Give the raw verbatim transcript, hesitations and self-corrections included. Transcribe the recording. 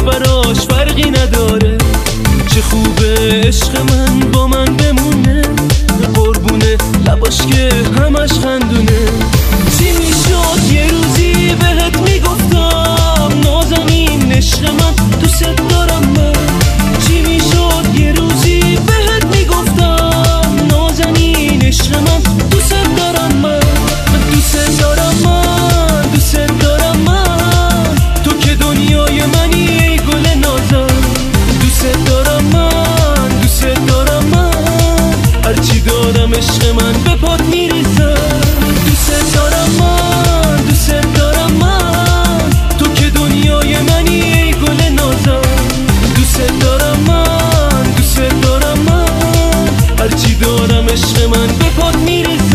براش فرقی نداره. چه خوبه عشق من با من بمونه، قربونه لباش که همش خندونه. چی میشد یه روزی بهت میگفتم نازنین عشق من دوست دارم من. چی میشد یه روزی بهت میگفتم نازنین عشق من دوست دارم من. دوست دارم من، دوست دارم من، تو که دنیای منی ای گل نازم. دوست دارم من، دوست دارم من، هرچی دارم عشق من به پات میریزم. دوست دارم من، دوست دارم من، تو که دنیای منی ای گل نازم. دوست دارم من، دوست دارم من، هرچی دارم عشق من به پات میریزم.